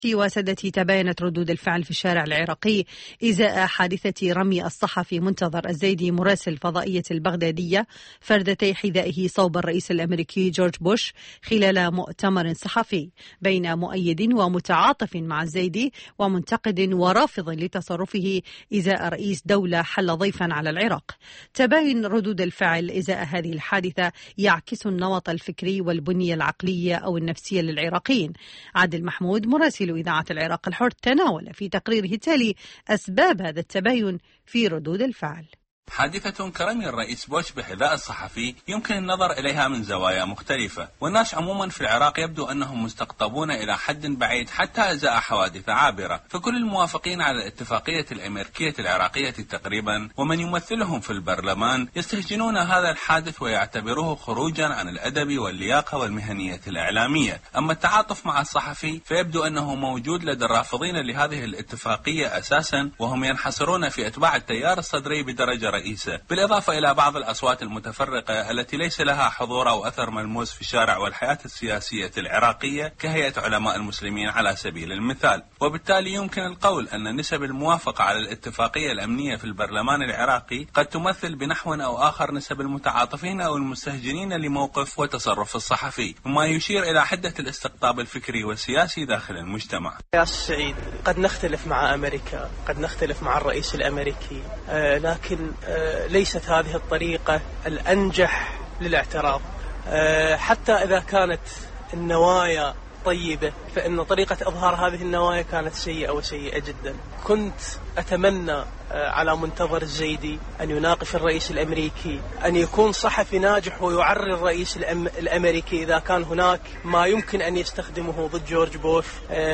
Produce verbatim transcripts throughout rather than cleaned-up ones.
في وسادتي تباينت ردود الفعل في الشارع العراقي إزاء حادثة رمي الصحفي منتظر الزيدي مراسل فضائية البغدادية فردتي حذائه صوب الرئيس الأمريكي جورج بوش خلال مؤتمر صحفي بين مؤيد ومتعاطف مع الزيدي ومنتقد ورافض لتصرفه إزاء رئيس دولة حل ضيفا على العراق. تباين ردود الفعل إزاء هذه الحادثة يعكس النمط الفكري والبنية العقلية أو النفسية للعراقيين. عادل محمود مراسل إذاعة العراق الحر تناول في تقريره التالي أسباب هذا التباين في ردود الفعل. حادثة كرمي الرئيس بوش بحذاء الصحفي يمكن النظر إليها من زوايا مختلفة، والناس عموما في العراق يبدو أنهم مستقطبون إلى حد بعيد حتى إزاء حوادث عابرة، فكل الموافقين على الاتفاقية الأمريكية العراقية تقريبا ومن يمثلهم في البرلمان يستهجنون هذا الحادث ويعتبروه خروجا عن الأدب واللياقة والمهنية الإعلامية. أما التعاطف مع الصحفي فيبدو أنه موجود لدى الرافضين لهذه الاتفاقية أساسا، وهم ينحصرون في أتباع التيار الصدري بدرجة رئيسة، بالإضافة إلى بعض الأصوات المتفرقة التي ليس لها حضور أو أثر ملموس في الشارع والحياة السياسية العراقية كهيئة علماء المسلمين على سبيل المثال. وبالتالي يمكن القول أن نسب الموافقة على الاتفاقية الأمنية في البرلمان العراقي قد تمثل بنحو أو آخر نسب المتعاطفين أو المستهجنين لموقف وتصرف الصحفي، مما يشير إلى حدة الاستقطاب الفكري والسياسي داخل المجتمع. يا سعيد، قد نختلف مع أمريكا، قد نختلف مع الرئيس الأمريكي، آه لكن آه ليست هذه الطريقة الأنجح للاعتراض. أه حتى إذا كانت النوايا طيبة فإن طريقة إظهار هذه النوايا كانت سيئة وسيئة جدا. كنت أتمنى على منتظر الزيدي أن يناقش الرئيس الأمريكي، أن يكون صحفي ناجح ويعرر الرئيس الأمريكي إذا كان هناك ما يمكن أن يستخدمه ضد جورج بوش،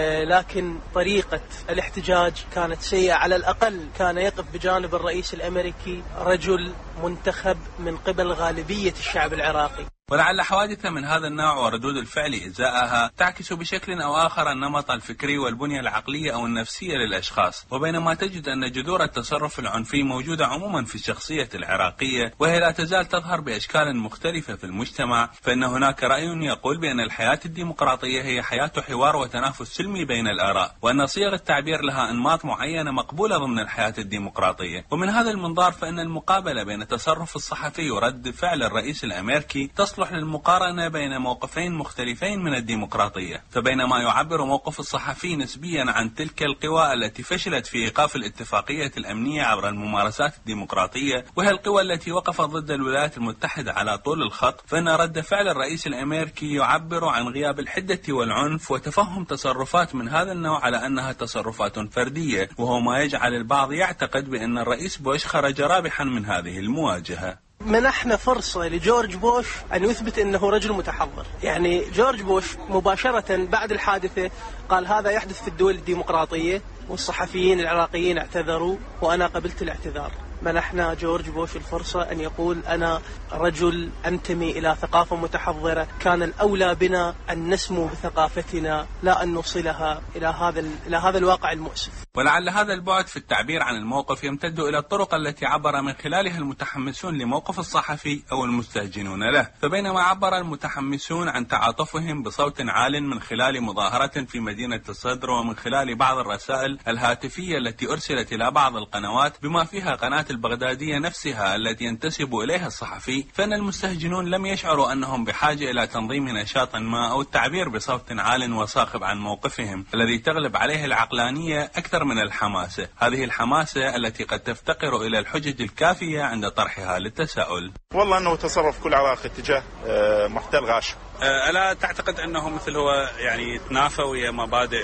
لكن طريقة الاحتجاج كانت سيئة. على الأقل كان يقف بجانب الرئيس الأمريكي رجل منتخب من قبل غالبية الشعب العراقي. ولعل حوادث من هذا النوع وردود الفعل إزاءها تعكس بشكل أو آخر النمط الفكري والبنية العقلية أو النفسية للأشخاص، وبينما تجد أن جذور التصرف العنفي موجودة عموما في الشخصية العراقية وهي لا تزال تظهر بأشكال مختلفة في المجتمع، فإن هناك رأي يقول بأن الحياة الديمقراطية هي حياة حوار وتنافس سلمي بين الآراء، وأن صيغ التعبير لها أنماط معينة مقبولة ضمن الحياة الديمقراطية. ومن هذا المنظار فإن المقابلة بين تصرف الصحفي ورد فعل الرئيس الأمريكي تصلح للمقارنة بين موقفين مختلفين من الديمقراطية. فبينما يعبر موقف الصحفي نسبيا عن تلك القوى التي فشلت في إيقاف الاتفاقية الأمنية عبر الممارسات الديمقراطية وهي القوى التي وقفت ضد الولايات المتحدة على طول الخط، فإن رد فعل الرئيس الأمريكي يعبر عن غياب الحدة والعنف وتفهم تصرفات من هذا النوع على أنها تصرفات فردية، وهو ما يجعل البعض يعتقد بأن الرئيس بوش خرج رابحا من هذه المواجهة. منحنا فرصة لجورج بوش أن يثبت أنه رجل متحضر. يعني جورج بوش مباشرة بعد الحادثة قال هذا يحدث في الدول الديمقراطية، والصحفيين العراقيين اعتذروا وأنا قبلت الاعتذار. منحنا جورج بوش الفرصة أن يقول أنا رجل أنتمي إلى ثقافة متحضرة، كان الأولى بنا أن نسمو بثقافتنا لا أن نوصلها إلى هذا إلى هذا الواقع المؤسف. ولعل هذا البعد في التعبير عن الموقف يمتد إلى الطرق التي عبر من خلالها المتحمسون لموقف الصحفي أو المستهجنون له. فبينما عبر المتحمسون عن تعاطفهم بصوت عال من خلال مظاهرة في مدينة الصدر ومن خلال بعض الرسائل الهاتفية التي أرسلت إلى بعض القنوات بما فيها قناة البغدادية نفسها التي ينتسب إليها الصحفي، فإن المستهجنون لم يشعروا أنهم بحاجة إلى تنظيم نشاط ما أو التعبير بصوت عال وصاخب عن موقفهم الذي تغلب عليه العقلانية أكثر من الحماسة. هذه الحماسة التي قد تفتقر إلى الحجج الكافية عند طرحها للتساؤل. والله أنه تصرف كل عراقي تجاه محتل غاشم. ألا تعتقد أنه مثل هو يعني يتنافى ويا مبادئ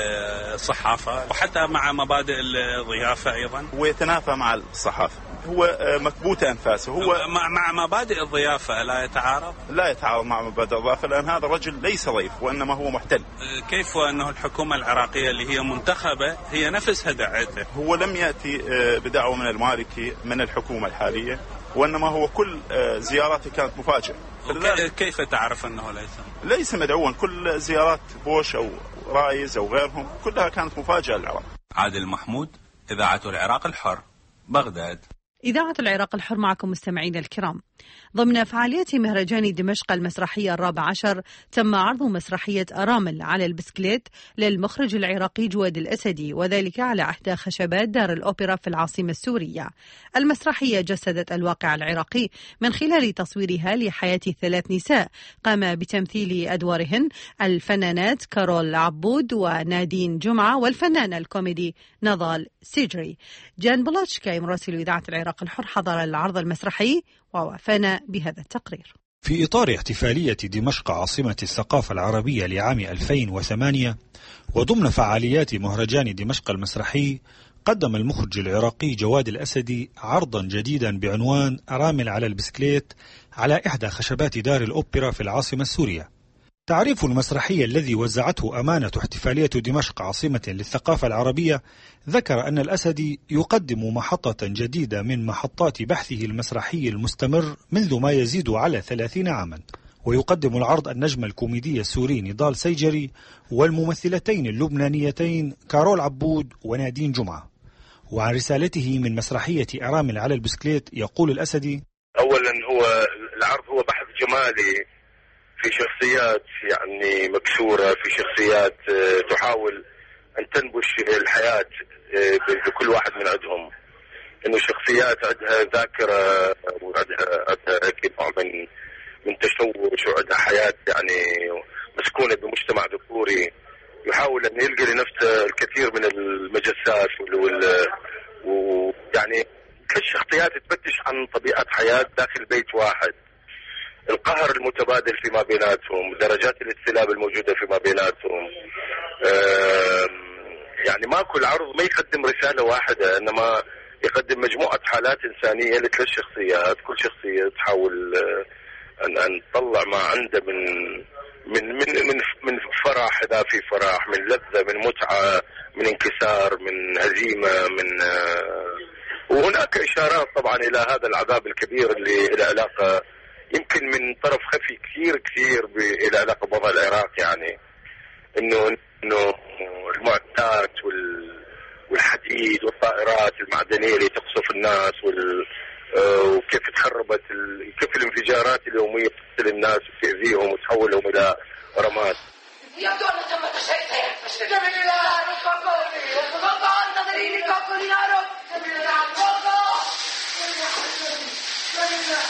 الصحافة وحتى مع مبادئ الضيافة أيضا؟ هو يتنافى مع الصحافة، هو مكبوت أنفاسه. هو مع مبادئ الضيافة لا يتعارض؟ لا يتعارض مع مبادئ الضيافة، لأن هذا الرجل ليس ضيف وإنما هو محتل. كيف وأنه الحكومة العراقية اللي هي منتخبة هي نفسها دعته؟ هو لم يأتي بدعوة من المالكي من الحكومة الحالية، وإنما هو كل زياراته كانت مفاجئة. كيف تعرف أنه ليس ليس مدعوا؟ كل زيارات بوش أو رايز أو غيرهم كلها كانت مفاجئة للعراق. عادل محمود، إذاعة العراق الحر، بغداد. إذاعة العراق الحر معكم مستمعين الكرام. ضمن فعاليات مهرجان دمشق المسرحية الرابع عشر تم عرض مسرحية أرامل على البسكليت للمخرج العراقي جواد الأسدي، وذلك على إحدى خشبات دار الأوبرا في العاصمة السورية. المسرحية جسدت الواقع العراقي من خلال تصويرها لحياة ثلاث نساء قام بتمثيل أدوارهن الفنانات كارول عبود ونادين جمعة والفنان الكوميدي نضال سيجري. جان بلاتشكاي مراسل إذاعة العراق الحر حضر العرض المسرحي ووافانا بهذا التقرير. في إطار احتفالية دمشق عاصمة الثقافة العربية لعام ألفين وثمانية وضمن فعاليات مهرجان دمشق المسرحي، قدم المخرج العراقي جواد الأسدي عرضا جديدا بعنوان أرامل على البسكليت على إحدى خشبات دار الأوبرا في العاصمة السورية. تعريف المسرحية الذي وزعته أمانة احتفالية دمشق عاصمة للثقافة العربية ذكر أن الأسدي يقدم محطة جديدة من محطات بحثه المسرحي المستمر منذ ما يزيد على ثلاثين عاما، ويقدم العرض النجم الكوميدي السوري نضال سيجري والممثلتين اللبنانيتين كارول عبود ونادين جمعة. وعن رسالته من مسرحية أرامل على البسكليت يقول الأسدي: أولا هو العرض هو بحث جمالي في شخصيات يعني مكسورة، في شخصيات تحاول أن تنبش الحياة بكل واحد من عندهم، إنه شخصيات عندها ذاكرة وعندها عندها نوع من من تشوش وعندها حياة يعني مسكونة بمجتمع ذكوري، يحاول أن يلقي لنفسه الكثير من المجسات ويعني كالشخصيات تفتش عن طبيعة حياة داخل بيت واحد، القهر المتبادل فيما بيناتهم، درجات الاستلاب الموجودة فيما بيناتهم. يعني ماكو العرض ما يقدم رسالة واحدة، إنما يقدم مجموعة حالات إنسانية لثلاث شخصيات، كل شخصية تحاول أن أن تطلع ما عنده من من من من من فرح إذا في فرح، من لذة، من متعة، من انكسار، من هزيمة، من وهناك إشارات طبعا إلى هذا العذاب الكبير اللي له علاقة يمكن من طرف خفي كثير كثير إلى علاقة بوضع العراق، يعني إنه إنه المعدات والحديد والطائرات المعدنية اللي تقصف الناس وكيف تخربت كيف الانفجارات اليومية تقتل الناس وتأذيهم وتحولهم إلى رماد. يبدو أن ثمة شيء سينفجر. جميل الله كوكولي كوكو انتظريني كوكولي يا رب. جميل الله كوكو. جميل الله.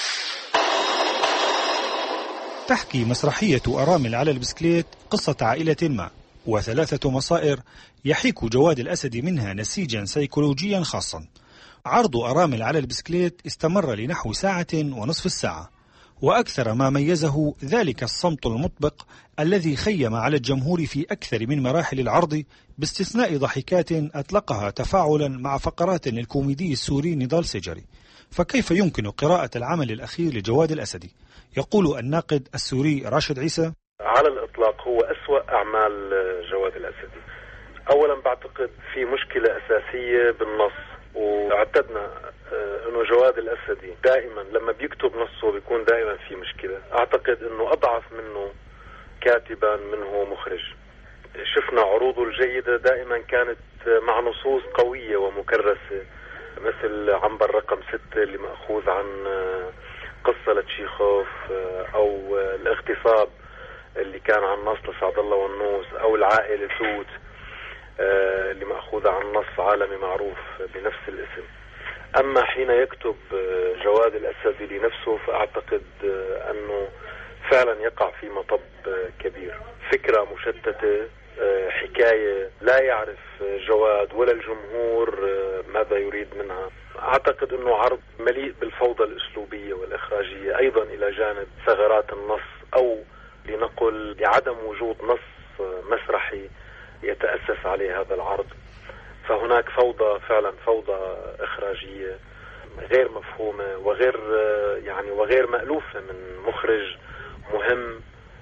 تحكي مسرحية أرامل على البسكليت قصة عائلة ما وثلاثة مصائر يحيك جواد الأسدي منها نسيجا سيكولوجيا خاصا. عرض أرامل على البسكليت استمر لنحو ساعة ونصف الساعة، وأكثر ما ميزه ذلك الصمت المطبق الذي خيم على الجمهور في أكثر من مراحل العرض، باستثناء ضحكات أطلقها تفاعلا مع فقرات للكوميدي السوري نضال سيجري. فكيف يمكن قراءة العمل الأخير لجواد الأسدي؟ يقول الناقد السوري راشد عيسى: على الإطلاق هو أسوأ أعمال جواد الأسدي. أولا بعتقد في مشكلة أساسية بالنص، واعتدنا أنه جواد الأسدي دائما لما بيكتب نصه بيكون دائما في مشكلة. أعتقد أنه أضعف منه كاتبا منه مخرج. شفنا عروضه الجيدة دائما كانت مع نصوص قوية ومكرسة، مثل عنبر رقم ستة اللي مأخوذ عن قصة لتشيخوف، أو الاغتصاب اللي كان عن نص لسعد الله والنوس، أو العائلة توت اللي مأخوذة عن نص عالمي معروف بنفس الاسم. أما حين يكتب جواد الأسدي لنفسه فأعتقد أنه فعلا يقع في مطب كبير، فكرة مشتتة، حكاية لا يعرف جواد ولا الجمهور ماذا يريد منها. أعتقد أنه عرض مليء بالفوضى الأسلوبية والإخراجية، أيضا إلى جانب ثغرات النص، أو لنقل لعدم وجود نص مسرحي يتأسس عليه هذا العرض. فهناك فوضى، فعلا فوضى إخراجية غير مفهومة وغير يعني وغير مألوفة من مخرج مهم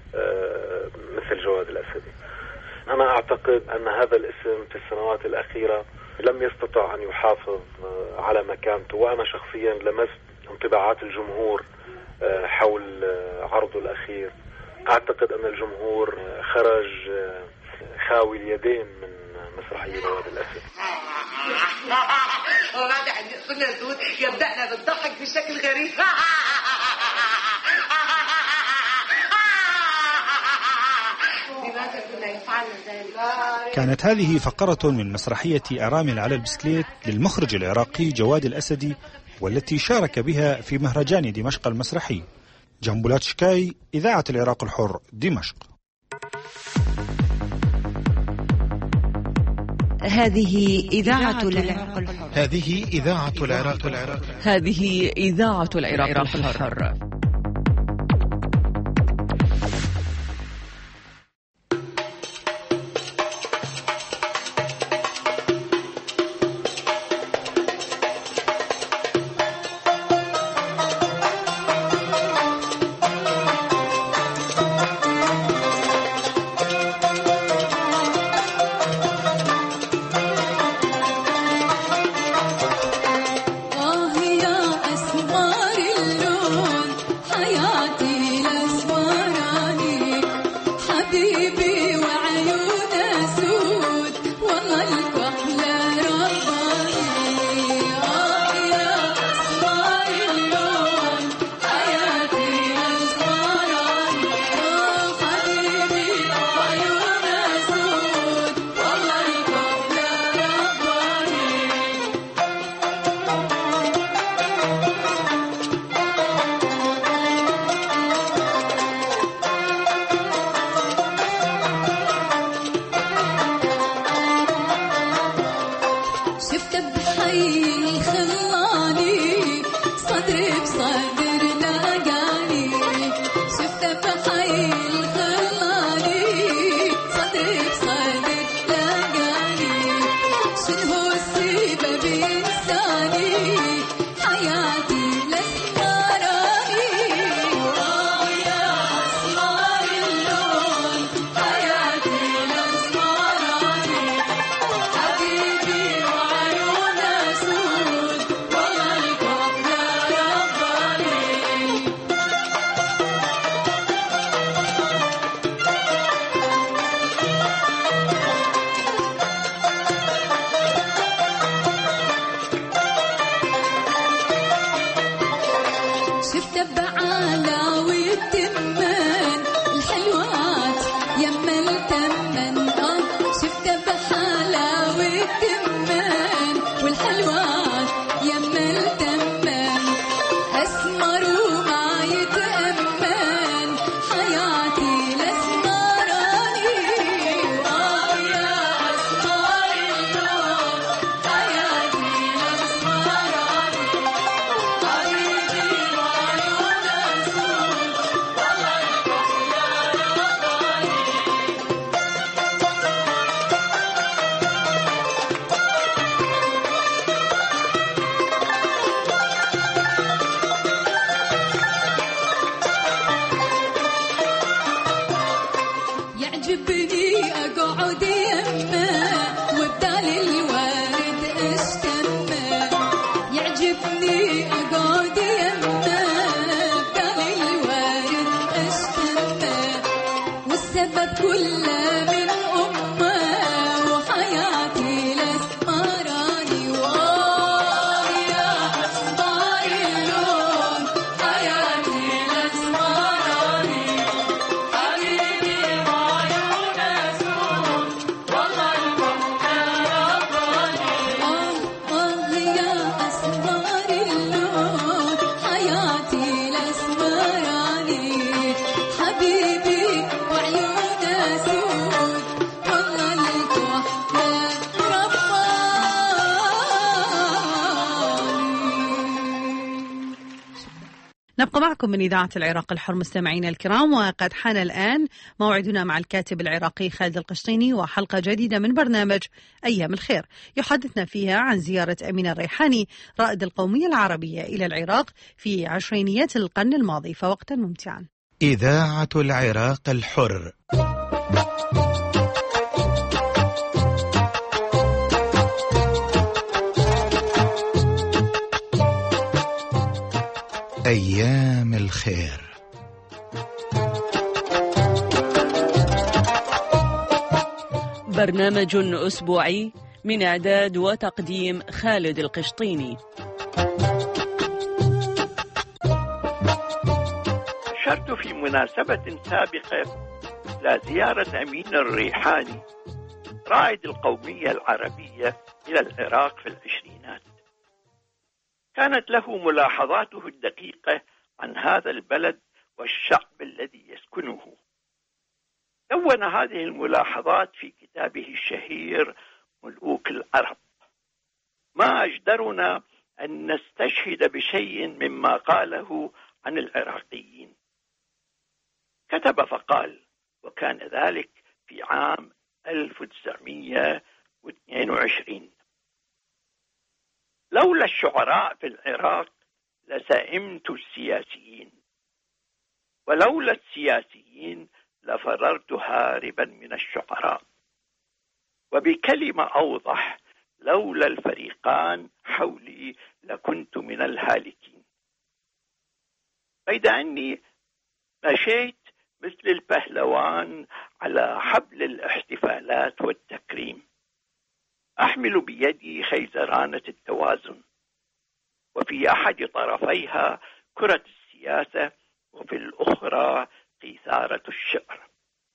مثل جواد الأسدي. أنا أعتقد أن هذا الاسم في السنوات الأخيرة لم يستطع أن يحافظ على مكانته، وأنا شخصيا لمست انطباعات الجمهور حول عرضه الأخير. أعتقد أن الجمهور خرج خاوي اليدين من مسرحية جواد الأسد. وبعد عندي قلنا زود يبدأنا بالضحك بشكل غريب. لماذا كنا يفعلنا ذلك؟ كانت هذه فقرة من مسرحية أرامل على البسكليت للمخرج العراقي جواد الأسدي، والتي شارك بها في مهرجان دمشق المسرحي. جنبولات شكاي، إذاعة العراق الحر، دمشق. هذه إذاعة العراق الحر. هذه إذاعة العراق الحر. هذه إذاعة العراق الحر. نبقى معكم من إذاعة العراق الحر مستمعينا الكرام، وقد حان الآن موعدنا مع الكاتب العراقي خالد القشطيني وحلقة جديدة من برنامج أيام الخير يحدثنا فيها عن زيارة أمين الريحاني رائد القومية العربية إلى العراق في عشرينيات القرن الماضي، فوقتا ممتعا. إذاعة العراق الحر. أيام الخير. برنامج أسبوعي من إعداد وتقديم خالد القشطيني. أشرت في مناسبة سابقة إلى زيارة أمين الريحاني رائد القومية العربية إلى العراق في العشرينات. كانت له ملاحظاته الدقيقة عن هذا البلد والشعب الذي يسكنه. دون هذه الملاحظات في كتابه الشهير ملوك العرب. ما أجدرنا أن نستشهد بشيء مما قاله عن العراقيين. كتب فقال، وكان ذلك في عام ألف وتسعمئة واثنين وعشرين: لولا الشعراء في العراق لسئمت السياسيين، ولولا السياسيين لفررت هاربا من الشعراء، وبكلمة أوضح لولا الفريقان حولي لكنت من الهالكين. بيد أني مشيت مثل البهلوان على حبل الاحتفالات والتكريم، أحمل بيدي خيزرانة التوازن، وفي أحد طرفيها كرة السياسة، وفي الأخرى قيثارة الشعر.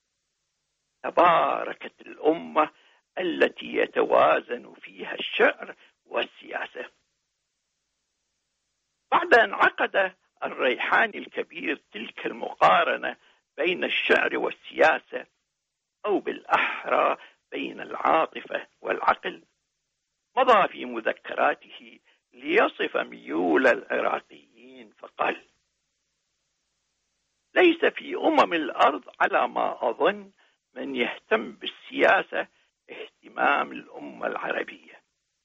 تباركت الأمة التي يتوازن فيها الشعر والسياسة. بعد أن عقد الريحاني الكبير تلك المقارنة بين الشعر والسياسة، أو بالأحرى بين العاطفة والعقل، مضى في مذكراته ليصف ميول العراقيين فقال: ليس في أمم الأرض على ما أظن من يهتم بالسياسة اهتمام الأمة العربية،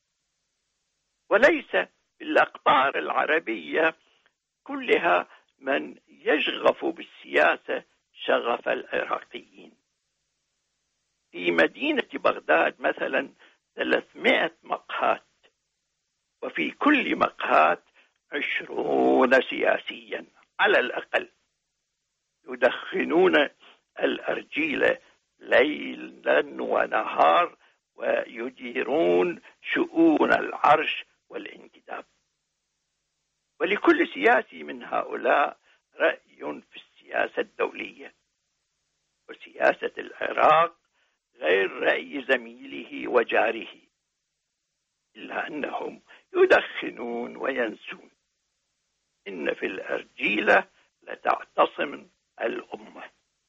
وليس بالأقطار العربية كلها من يشغف بالسياسة شغف العراقيين. في مدينة بغداد مثلا ثلاثمائة مقهات، وفي كل مقهات عشرون سياسيا على الأقل، يدخنون الأرجيلة ليلا ونهار ويديرون شؤون العرش والانتداب. ولكل سياسي من هؤلاء رأي في السياسة الدولية، وسياسة العراق غير رأي زميله وجاره، إلا أنهم يدخنون وينسون. إن في الأرجيلة لتعتصم الأمة.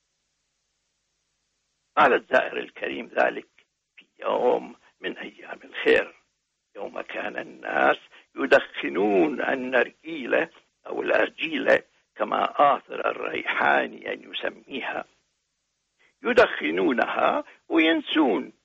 قال الزائر الكريم ذلك في يوم من أيام الخير، يوم كان الناس يدخنون النرجيلة أو الأرجيلة كما آثر الريحاني أن يسميها، يدخنونها وينسون.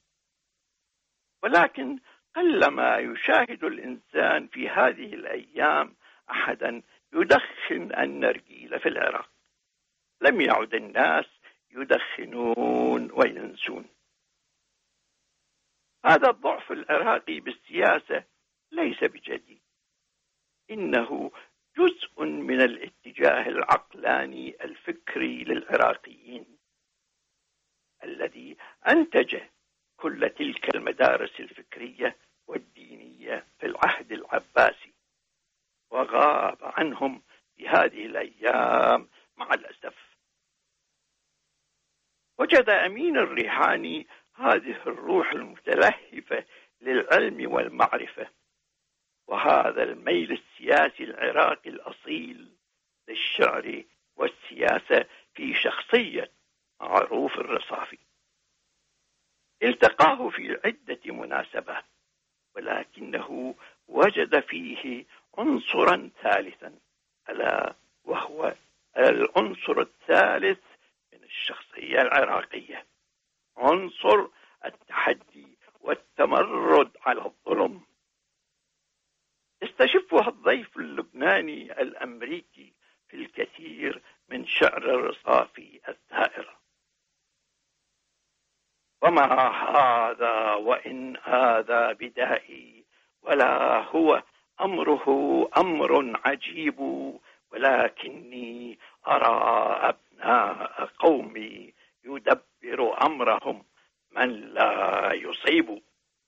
ولكن قلما يشاهد الإنسان في هذه الأيام أحدا يدخن النرجيلة في العراق. لم يعد الناس يدخنون وينسون. هذا الضعف العراقي بالسياسة ليس بجديد، إنه جزء من الاتجاه العقلاني الفكري للعراقيين الذي أنتج كل تلك المدارس الفكرية والدينية في العهد العباسي، وغاب عنهم في هذه الأيام مع الأسف. وجد أمين الريحاني هذه الروح المتلهفة للعلم والمعرفة، وهذا الميل السياسي العراقي الأصيل للشعر والسياسة في شخصية معروف الرصافي. التقاه في عدة مناسبات، ولكنه وجد فيه عنصرا ثالثا، ألا وهو العنصر الثالث من الشخصية العراقية، عنصر التحدي والتمرد على الظلم. استشفها الضيف اللبناني الأمريكي في الكثير من شعر الرصافي الثائر. وما هذا وإن هذا بدائي، ولا هو أمره أمر عجيب، ولكني أرى أبناء قومي يدبر أمرهم من لا يصيب.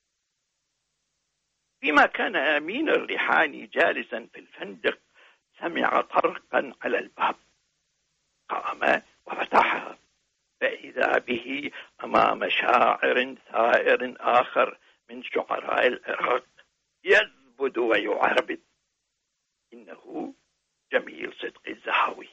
فيما كان أمين الريحاني جالسا في الفندق سمع طرقا على الباب، قام وفتحها، فإذا به أمام شاعر ثائر آخر من شعراء العراق يزبد ويعربد، إنه جميل صدقي الزهاوي.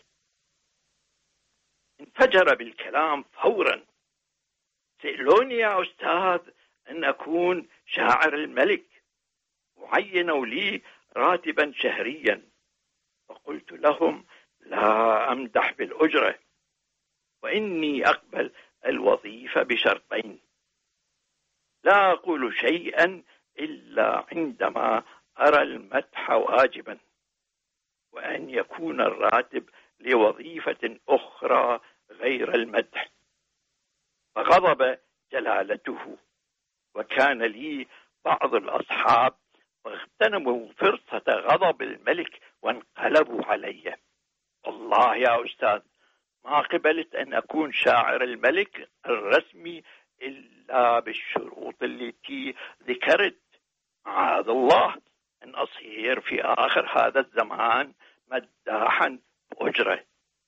انفجر بالكلام فورا: سألوني يا أستاذ أن أكون شاعر الملك، وعينوا لي راتبا شهريا، فقلت لهم لا أمدح بالأجرة، وإني أقبل الوظيفة بشرطين: لا أقول شيئا إلا عندما أرى المدح واجبا، وأن يكون الراتب لوظيفة أخرى غير المدح. فغضب جلالته، وكان لي بعض الأصحاب فاغتنموا فرصة غضب الملك وانقلبوا علي. والله يا أستاذ ما قبلت أن أكون شاعر الملك الرسمي إلا بالشروط التي ذكرت. معاذ الله أن أصير في آخر هذا الزمان مداحا بأجرة.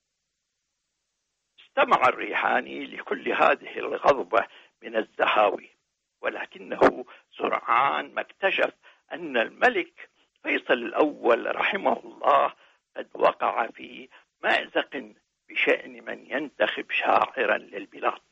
استمع الريحاني لكل هذه الغضبة من الزهاوي، ولكنه سرعان ما اكتشف أن الملك فيصل الأول رحمه الله قد وقع في مأزق بشأن من ينتخب شاعرا للبلاد،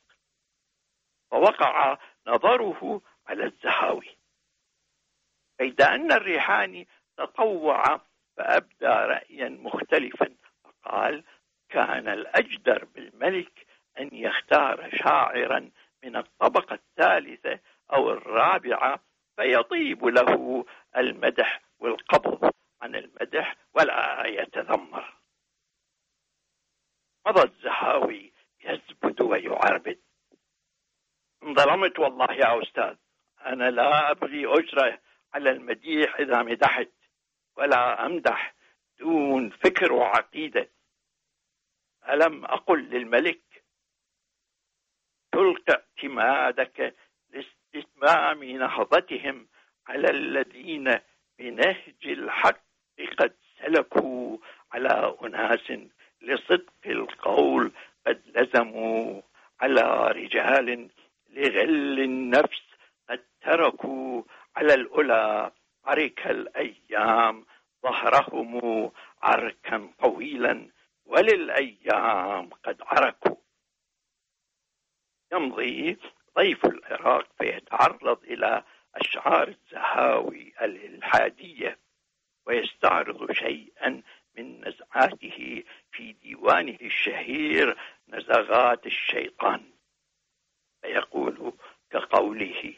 فوقع نظره على الزهاوي، بيد أن الريحاني تطوع فأبدى رأيا مختلفا، فقال: كان الأجدر بالملك أن يختار شاعرا من الطبقة الثالثة أو الرابعة فيطيب له المدح والقبض عن المدح ولا يتذمر. مضى الزهاوي يزبد ويعربد: انظلمت والله يا أستاذ، أنا لا أبغي أجرة على المديح إذا مدحت، ولا أمدح دون فكر وعقيدة. ألم أقل للملك تلقى اعتمادك لاستتمام نهضتهم على الذين بنهج الحق قد سلكوا، على أناس لصدق القول قد لزموا، على رجال لغل النفس قد تركوا، على الأولى عرك الأيام ظهرهم عركا طويلا، وللأيام قد عركوا. يمضي ضيف العراق فيتعرض إلى أشعار الزهاوي الإلحادية، ويستعرض شيئا من نزعاته في ديوانه الشهير نزغات الشيطان، فيقول كقوله: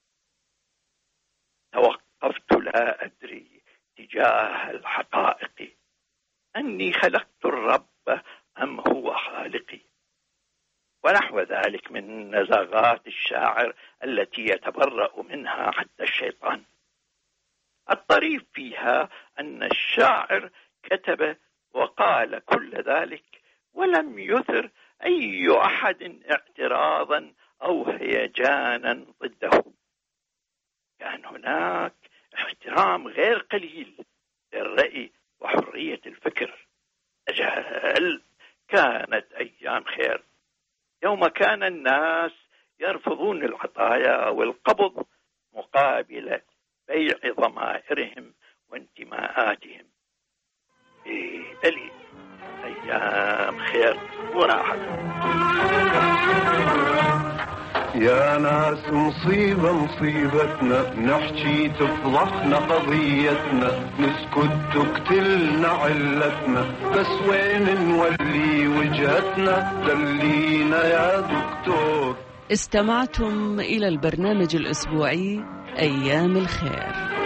توقفت لا أدري تجاه الحقائق أني خلقت الرب أم هو خالقي، ونحو ذلك من نزغات الشاعر التي يتبرأ منها حتى الشيطان. الطريف فيها أن الشاعر كتب وقال كل ذلك ولم يثر أي أحد اعتراضا أو هيجانا ضده. كان هناك احترام غير قليل للرأي وحرية الفكر. أجل كانت أيام خير، يوم كان الناس يرفضون العطايا والقبض مقابل بيع ضمائرهم وانتماءاتهم. إيه بلي أيام خير وراحة. يا ناس مصيبة مصيبتنا، نحكي تفضحنا قضيتنا، نسكت تقتلنا علتنا، بس وين نولي وجهتنا؟ دلينا يا دكتور. استمعتم إلى البرنامج الأسبوعي أيام الخير.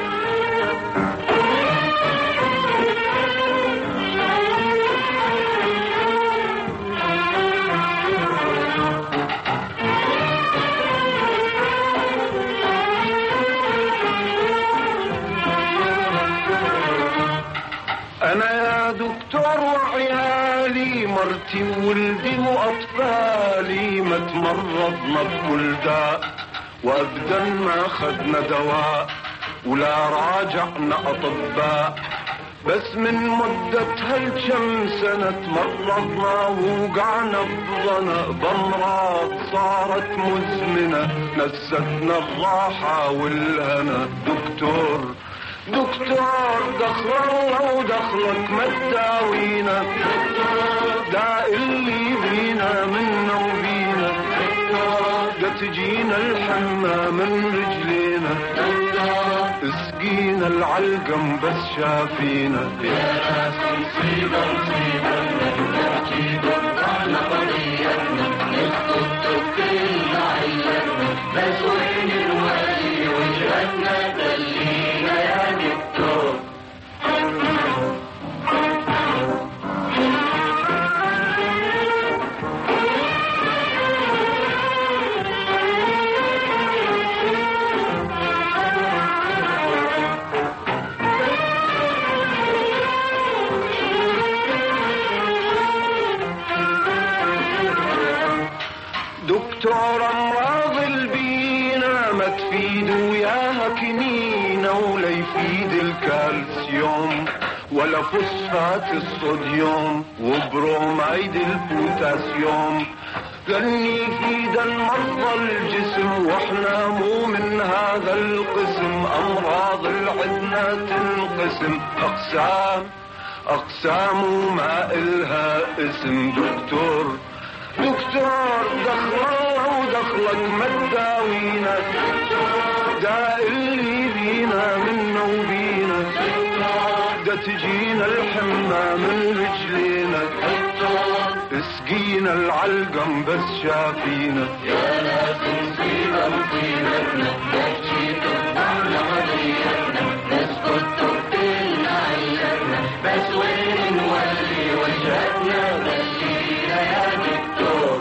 أنا يا دكتور وعيالي ومرتي وولدي وأطفالي ما تمرضنا بكل داء، وأبدا ما خدنا دواء ولا راجعنا أطباء، بس من مدة هالكم سنة تمرضنا ووقعنا بضنا بأمراض صارت مزمنة نستنا الراحة والهنا. دكتور دكتور دخل الله ودخلك ما تداوينا، دا اللي بينا منا وبينا، دا تجينا الحمى من رجلينا، اسقينا العلقم بس شافينا. يا ناس مصيبة مصيبة نحكي ضحنا قضيتنا، نسكت كلنا عيتنا، بس وين الولي وجهتنا دلينا يا دكتور. دكتور امراض البينا ما تفيد وياها كنينة، ولا يفيد الكالسيوم ولا فوسفات الصوديوم وبروميد البوتاسيوم، لن يفيد المرضى الجسم واحنا مو من هذا القسم. امراض العدنا تنقسم اقسام اقسام وما الها اسم. دكتور دكتور دخل الله ودخلك ما تداوينا، دا اللي بينا منا وبينا، دا تجينا الحمى من رجلينا، اسقينا العلقم بس شافينا. يا ناس مصيبة مصيبتنا نحكي ضحنا قضيتنا، نسكت كلنا عيتنا، بس وين نولي وجهتنا دلينا يا دكتور.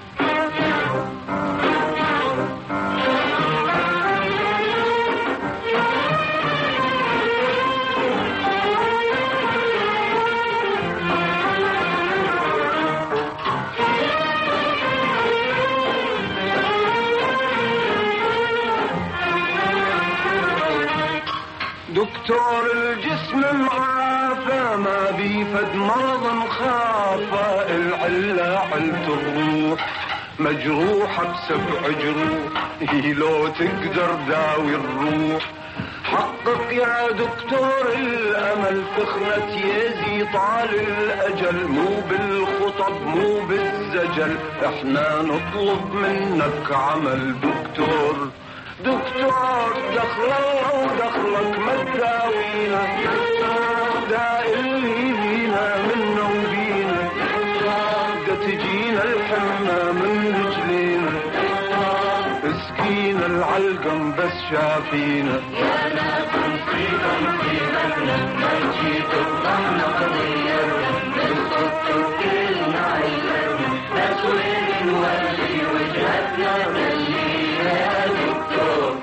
دكتور الجسم معافى ما بيفد مرض مخافى، العلة علة الروح مجروحة بسبع جروح، لو تقدر داوي الروح. حقق يا دكتور الأمل تخنة يزي طال الأجل، مو بالخطب مو بالزجل، احنا نطلب منك عمل. دكتور دكتور دخل الله ودخلك ما تداوينا، دا اللي بينا منا وبينا، دا تجينا الحمى من رجلينا، اسقينا العلقم بس شافينا. يا ناس مصيبة مصيبتنا نحكي ضحنا قضيتنا، نسكت كلنا عيتنا، بس وين نولي وجهتنا دلينا يا دكتور.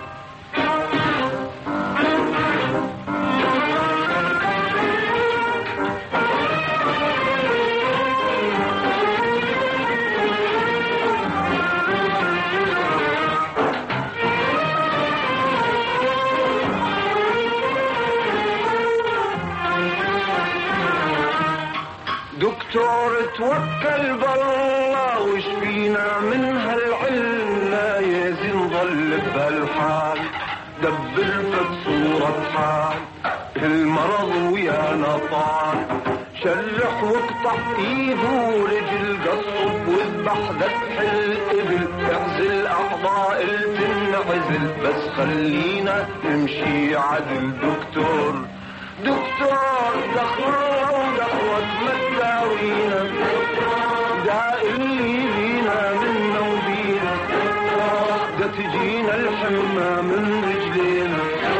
دكتور توكل بالله وشفينا من هالعلة، يزي نظل بهالحال دبر بصورة حال، المرض ويانا طال، شرح واقطع ايد ورجل، قصب واذبح ذبح الابل، اعزل اعضاء تنعزل، بس خلينا نمشي عدل. دكتور دكتور دخل الله ودخلك ما تداوينا، دا اللي بينا منا وبينا، دا تجينا الحمى من رجلينا،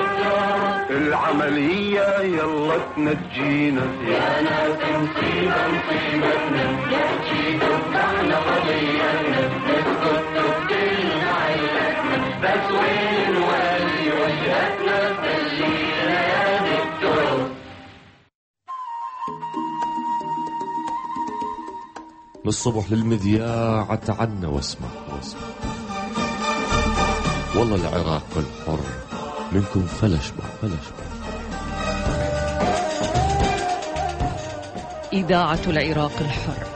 العملية يلا تنجينا. يا ناس مصيبة مصيبتنا نحكي ضحنا قضيتنا، نسكت كلنا عيتنا، بس وين نولي وجهتنا دلينا يا دكتور. للصبح للمذياع تعنا واسمع واسمع. والله العراق الحر منكم فلشبع فلشبع. إذاعة العراق الحر.